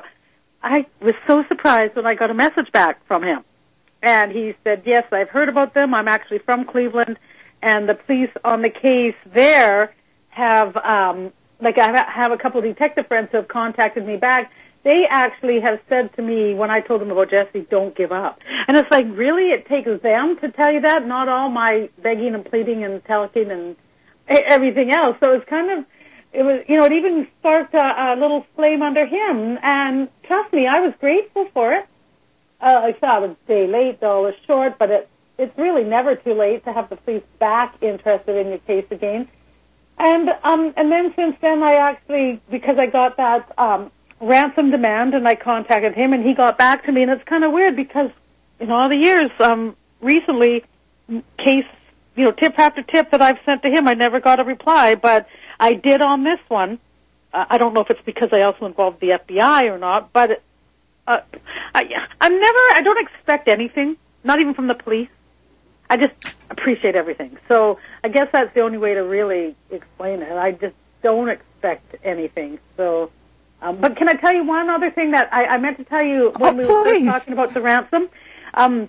I was so surprised when I got a message back from him. And he said, yes, I've heard about them. I'm actually from Cleveland, and the police on the case there have, um, like, I have a couple of detective friends who have contacted me back. They actually have said to me when I told them about Jesse, don't give up. And it's like, really? It takes them to tell you that? Not all my begging and pleading and telling and everything else. So it's kind of, it was, you know, it even sparked a, a little flame under him. And trust me, I was grateful for it. Uh, I thought it was a day late, though, it was short, but it, it's really never too late to have the police back interested in your case again. And, um, and then since then, I actually, because I got that, um, ransom demand, and I contacted him, and he got back to me, and it's kind of weird because in all the years, um, recently, case, you know, tip after tip that I've sent to him, I never got a reply, but I did on this one. Uh, I don't know if it's because I also involved the F B I or not, but uh, I, I'm never, I don't expect anything, not even from the police. I just appreciate everything. So I guess that's the only way to really explain it. I just don't expect anything. So, um, but can I tell you one other thing that I, I meant to tell you when oh, we were please. first talking about the ransom? Um,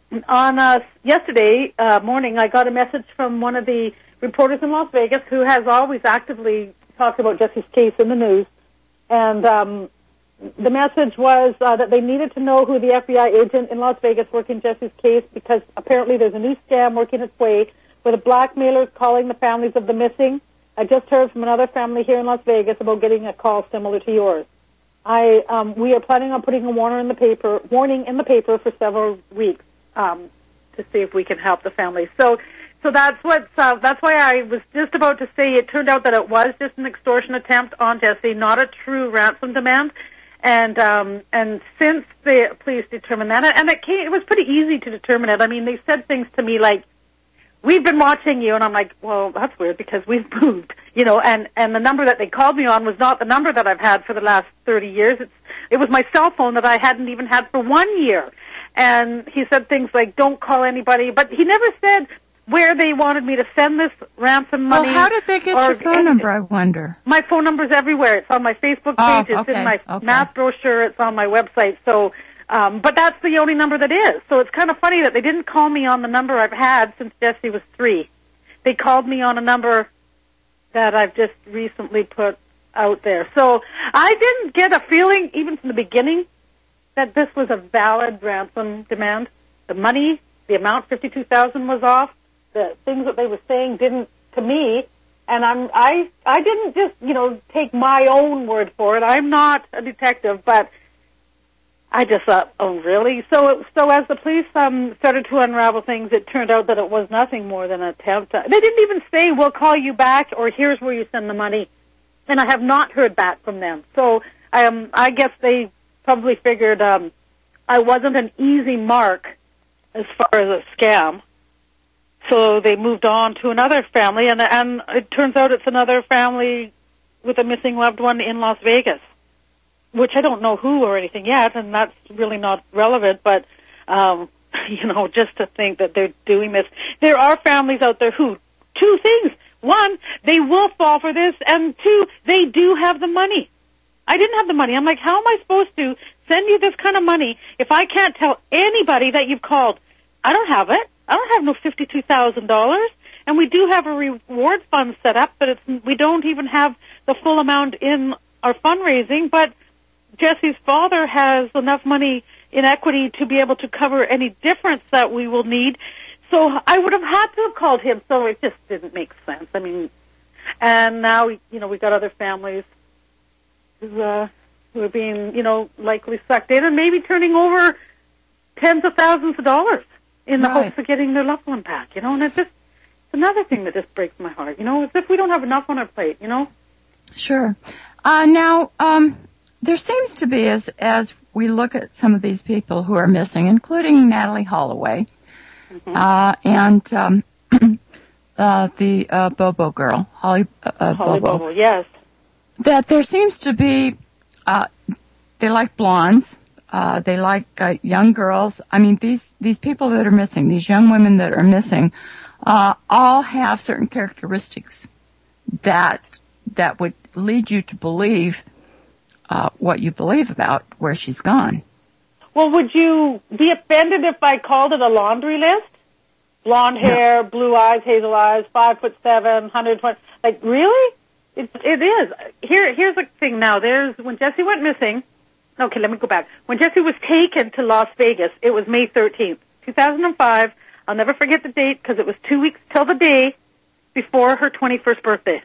on uh, yesterday uh, morning, I got a message from one of the reporters in Las Vegas who has always actively talked about Jesse's case in the news, and um, the message was uh, that they needed to know who the F B I agent in Las Vegas working Jesse's case, because apparently there's a new scam working its way where the blackmailers calling the families of the missing. I just heard from another family here in Las Vegas about getting a call similar to yours. I um, we are planning on putting a warning in the paper, warning in the paper for several weeks um, to see if we can help the families. So, so that's what uh, that's why I was just about to say. It turned out that it was just an extortion attempt on Jesse, not a true ransom demand. And um, and since the police determined that, and it came, it was pretty easy to determine it. I mean, they said things to me like, "We've been watching you," and I'm like, "Well, that's weird because we've moved," you know. And and the number that they called me on was not the number that I've had for the last thirty years. It's it was my cell phone that I hadn't even had for one year. And he said things like, "Don't call anybody," but he never said where they wanted me to send this ransom money. Well, how did they get or, your phone number, I wonder? My phone number's everywhere. It's on my Facebook Oh, page. It's okay, in my okay. math brochure. It's on my website. So, um, but that's the only number that is. So it's kind of funny that they didn't call me on the number I've had since Jesse was three. They called me on a number that I've just recently put out there. So I didn't get a feeling, even from the beginning, that this was a valid ransom demand. The money, the amount, fifty-two thousand dollars was off. The things that they were saying didn't, to me, and I'm, I, I didn't just, you know, take my own word for it. I'm not a detective, but I just thought, oh, really? So, it, so as the police um, started to unravel things, it turned out that it was nothing more than an attempt. To, they didn't even say, we'll call you back, or here's where you send the money. And I have not heard back from them. So um, I guess they probably figured um, I wasn't an easy mark as far as a scam. So they moved on to another family, and, and it turns out it's another family with a missing loved one in Las Vegas, which I don't know who or anything yet, and that's really not relevant, but, um, you know, just to think that they're doing this. There are families out there who, two things. One, they will fall for this, and two, they do have the money. I didn't have the money. I'm like, how am I supposed to send you this kind of money if I can't tell anybody that you've called? I don't have it. I don't have no fifty-two thousand dollars, and we do have a reward fund set up, but it's, we don't even have the full amount in our fundraising, but Jesse's father has enough money in equity to be able to cover any difference that we will need. So I would have had to have called him, so it just didn't make sense. I mean, and now, you know, we've got other families who, uh, who are being, you know, likely sucked in and maybe turning over tens of thousands of dollars in the right. hopes of getting their loved one back, you know, and it's just it's another thing that just breaks my heart, you know, as if we don't have enough on our plate, you know. Sure. Uh, now, um, there seems to be, as as we look at some of these people who are missing, including Natalie Holloway, mm-hmm. uh, and um, uh, the uh, Bobo girl, Holly, uh, Holly Bobo, Bobo, yes, that there seems to be, uh, they like blondes, uh, they like uh, young girls. I mean, these these people that are missing, these young women that are missing, uh, all have certain characteristics that that would lead you to believe Uh, what you believe about where she's gone. Well, would you be offended if I called it a laundry list? Blonde hair, no. Blue eyes, hazel eyes, five foot seven, one hundred twenty. Like, really? It, it is. Here, here's the thing now. There's, when Jesse went missing, okay, let me go back. When Jesse was taken to Las Vegas, it was May thirteenth, two thousand five. I'll never forget the date because it was two weeks till the day before her twenty-first birthday.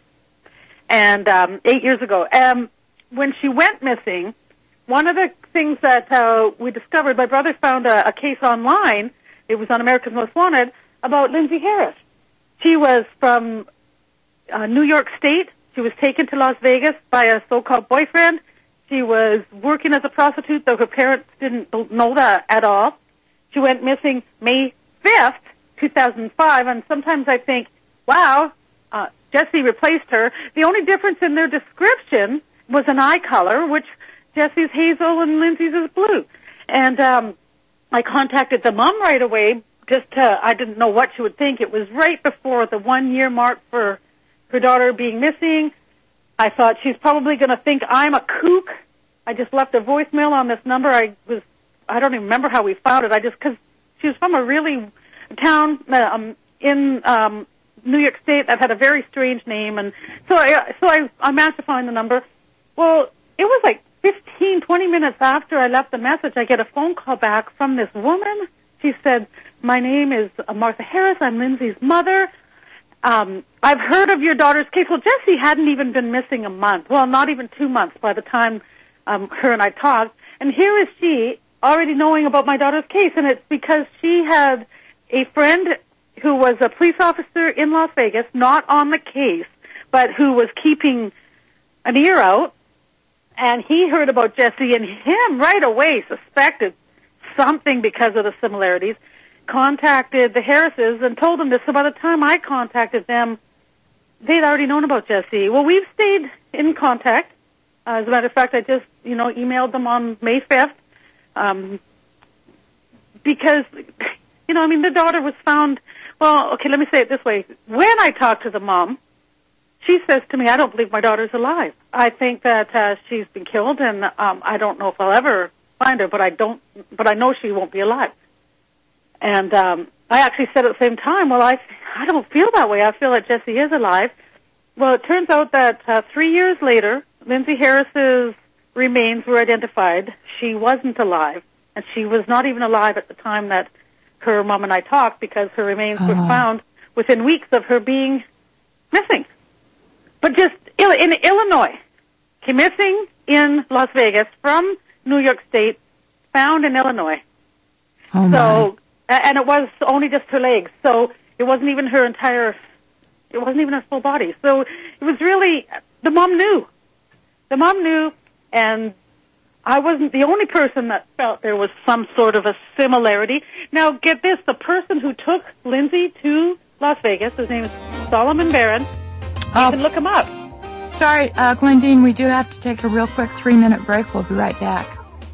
And, um, eight years ago. Um, When she went missing, one of the things that uh, we discovered, my brother found a, a case online, it was on America's Most Wanted, about Lindsay Harris. She was from uh, New York State. She was taken to Las Vegas by a so-called boyfriend. She was working as a prostitute, though her parents didn't know that at all. She went missing May fifth, two thousand five, and sometimes I think, wow, uh, Jesse replaced her. The only difference in their description was an eye color, which Jesse's hazel and Lindsay's is blue. And um, I contacted the mom right away. Just to, I didn't know what she would think. It was right before the one-year mark for her daughter being missing. I thought she's probably going to think I'm a kook. I just left a voicemail on this number. I was, I don't even remember how we found it. I just, because she was from a really town um, in um, New York State that had a very strange name, and so I, so I, I managed to find the number. Well, it was like fifteen, twenty minutes after I left the message, I get a phone call back from this woman. She said, my name is Martha Harris. I'm Lindsay's mother. Um, I've heard of your daughter's case. Well, Jesse hadn't even been missing a month. Well, not even two months by the time um, her and I talked. And here is she already knowing about my daughter's case, and it's because she had a friend who was a police officer in Las Vegas, not on the case, but who was keeping an ear out, and he heard about Jesse, and him right away suspected something because of the similarities, contacted the Harrises and told them this. So by the time I contacted them, they'd already known about Jesse. Well, we've stayed in contact. Uh, as a matter of fact, I just, you know, emailed them on May fifth, um, because, you know, I mean, the daughter was found, well, okay, let me say it this way. When I talked to the mom, she says to me, I don't believe my daughter's alive. I think that uh, she's been killed, and um, I don't know if I'll ever find her, but I don't, but I know she won't be alive. And um, I actually said at the same time, well, I, I don't feel that way. I feel that Jesse is alive. Well, it turns out that uh, three years later, Lindsay Harris's remains were identified. She wasn't alive, and she was not even alive at the time that her mom and I talked, because her remains oh. were found within weeks of her being missing. But just in Illinois, came missing in Las Vegas from New York State, found in Illinois. Oh, so, my. And it was only just her legs. So it wasn't even her entire, it wasn't even her full body. So it was really, the mom knew. The mom knew, and I wasn't the only person that felt there was some sort of a similarity. Now, get this, the person who took Lindsay to Las Vegas, his name is Solomon Barron. Oh. You can look him up. Sorry, uh, Glendine, we do have to take a real quick three-minute break. We'll be right back.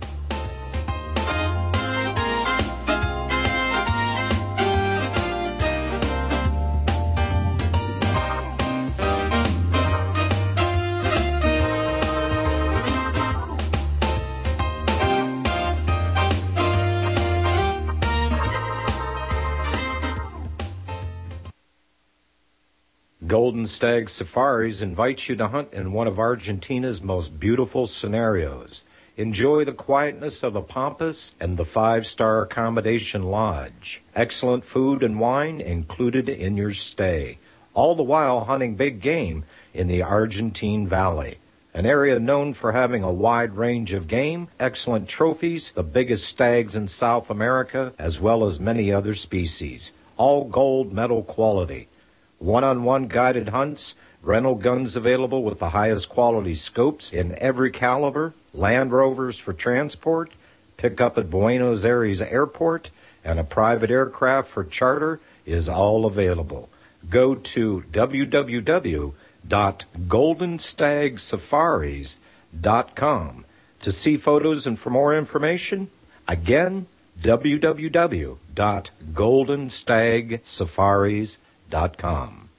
Golden Stag Safaris invites you to hunt in one of Argentina's most beautiful scenarios. Enjoy the quietness of the Pampas and the five-star accommodation lodge. Excellent food and wine included in your stay. All the while hunting big game in the Argentine Valley, an area known for having a wide range of game, excellent trophies, the biggest stags in South America, as well as many other species. All gold medal quality. One-on-one guided hunts, rental guns available with the highest quality scopes in every caliber, Land Rovers for transport, pick up at Buenos Aires Airport, and a private aircraft for charter is all available. Go to w w w dot golden stag safaris dot com to see photos and for more information. Again, w w w dot golden stag safaris dot com.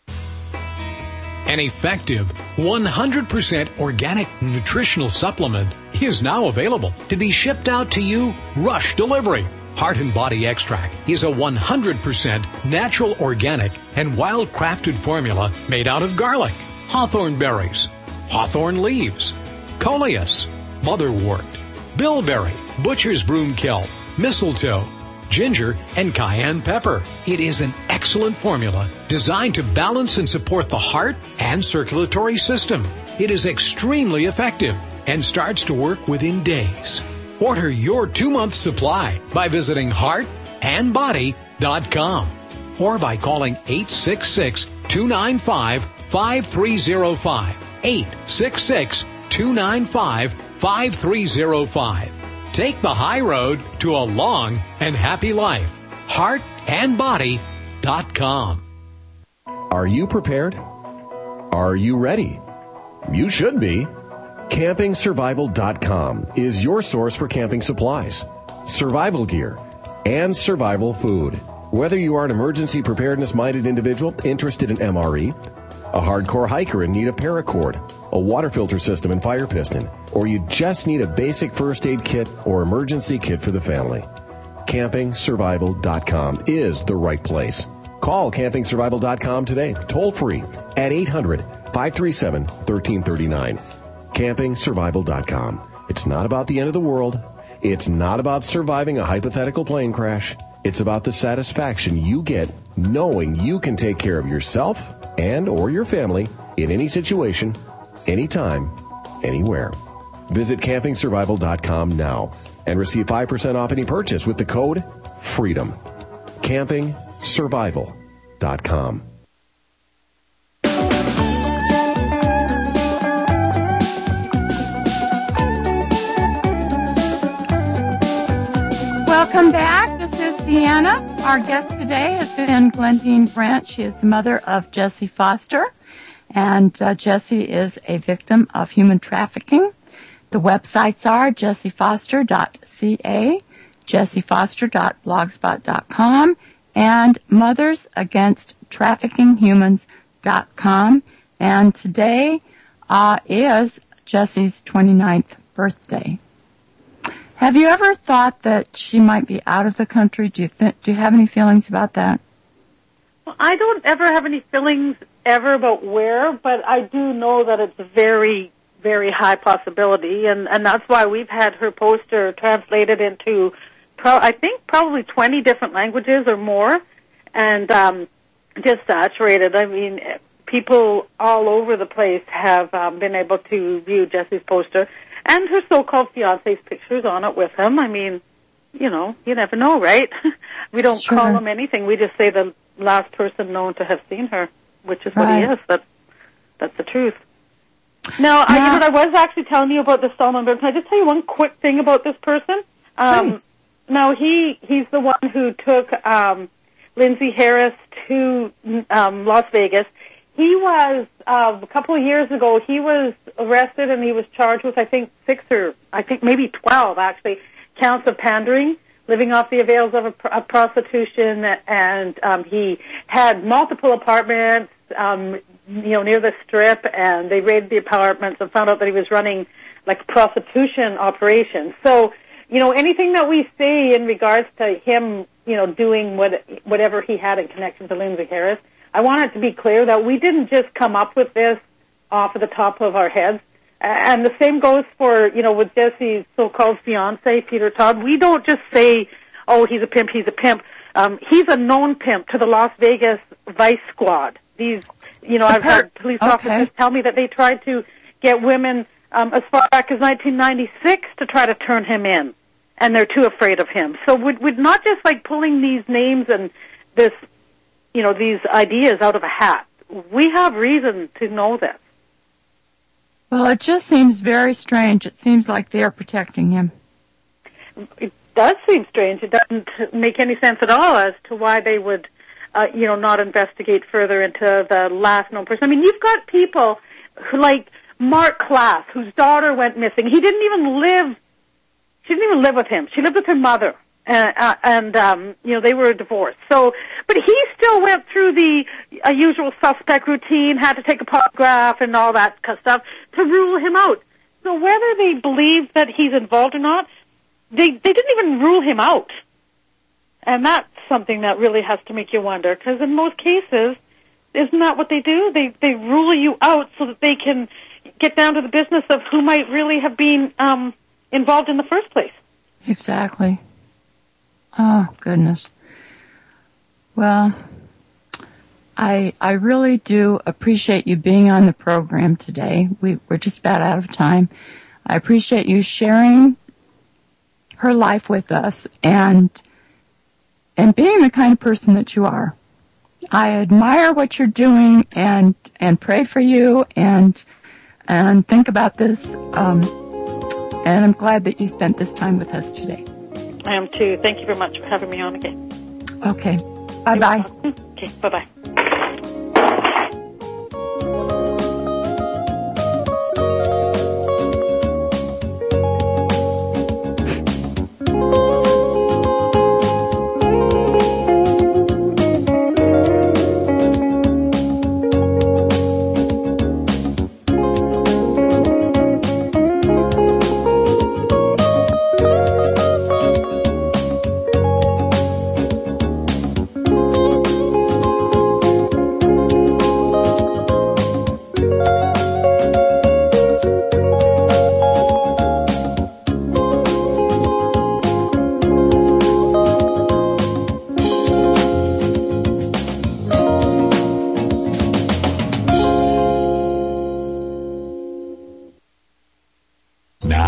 An effective one hundred percent organic nutritional supplement is now available to be shipped out to you rush delivery. Heart and Body Extract is a one hundred percent natural, organic, and wild-crafted formula made out of garlic, hawthorn berries, hawthorn leaves, coleus, motherwort, bilberry, butcher's broomkill, mistletoe, ginger, and cayenne pepper. It is an excellent formula designed to balance and support the heart and circulatory system. It is extremely effective and starts to work within days. Order your two-month supply by visiting heart and body dot com or by calling eight six six, two nine five, five three zero five, eight six six, two nine five, five three zero five. Take the high road to a long and happy life. heart and body dot com. Are you prepared? Are you ready? You should be. camping survival dot com is your source for camping supplies, survival gear, and survival food. Whether you are an emergency preparedness-minded individual interested in M R E, a hardcore hiker in need of paracord, a water filter system and fire piston, or you just need a basic first aid kit or emergency kit for the family, camping survival dot com is the right place. Call camping survival dot com today, toll free at eight hundred, five three seven, one three three nine. camping survival dot com. It's not about the end of the world. It's not about surviving a hypothetical plane crash. It's about the satisfaction you get knowing you can take care of yourself and or your family in any situation, anytime, anywhere. Visit camping survival dot com now and receive five percent off any purchase with the code FREEDOM. camping survival dot com. Welcome back. This is Deanna. Our guest today has been Glendine Grant. She is the mother of Jesse Foster, and uh, Jesse is a victim of human trafficking. The websites are jesse foster dot c a, jesse foster dot blogspot dot com, and mothers against trafficking humans dot com. And today uh, is Jesse's twenty-ninth birthday. Have you ever thought that she might be out of the country? Do you th- do you have any feelings about that? Well, I don't ever have any feelings ever about where, but I do know that it's a very, very high possibility, and, and that's why we've had her poster translated into, pro- I think, probably twenty different languages or more, and um, just saturated. I mean, people all over the place have um, been able to view Jesse's poster. and her so-called fiance's pictures on it with him. I mean, you know, you never know, right? We don't Sure. call him anything. We just say the last person known to have seen her, which is what Right. he is. That, that's the truth. Now, I, you know, I was actually telling you about the Stallman. Can I just tell you one quick thing about this person? Um, Please. now, he he's the one who took um, Lindsay Harris to um, Las Vegas. He was, uh, a couple of years ago, he was arrested and he was charged with, I think, six or, I think maybe twelve, actually, counts of pandering, living off the avails of, a, of prostitution, and um, he had multiple apartments, um, you know, near the Strip, and they raided the apartments and found out that he was running, like, prostitution operations. So, you know, anything that we say in regards to him, you know, doing what, whatever he had in connection to Lindsay Harris, I want it to be clear that we didn't just come up with this off of the top of our heads. And the same goes for, you know, with Jesse's so-called fiance, Peter Todd. We don't just say, oh, he's a pimp, he's a pimp. Um, he's a known pimp to the Las Vegas Vice Squad. These, you know, I've had police okay. officers tell me that they tried to get women um, as far back as nineteen ninety-six to try to turn him in, and they're too afraid of him. So we're, we're not just like pulling these names and this, you know, these ideas out of a hat. We have reason to know this. Well, it just seems very strange. It seems like they are protecting him. It does seem strange. It doesn't make any sense at all as to why they would, uh, you know, not investigate further into the last known person. I mean, you've got people who, like Mark Klass, whose daughter went missing. He didn't even live, she didn't even live with him. She lived with her mother. Uh, uh, and, um, you know, they were divorced. So, but he still went through the uh, usual suspect routine, had to take a polygraph and all that kind of stuff to rule him out. So whether they believe that he's involved or not, they, they didn't even rule him out. And that's something that really has to make you wonder, because in most cases, isn't that what they do? They, they rule you out so that they can get down to the business of who might really have been, um, involved in the first place. Exactly. Oh, goodness. Well, I I really do appreciate you being on the program today. We, we're just about out of time. I appreciate you sharing her life with us and and being the kind of person that you are. I admire what you're doing and and pray for you and and think about this. Um, and I'm glad that you spent this time with us today. I am too. Thank you very much for having me on again. Okay. Bye-bye. Okay, bye-bye.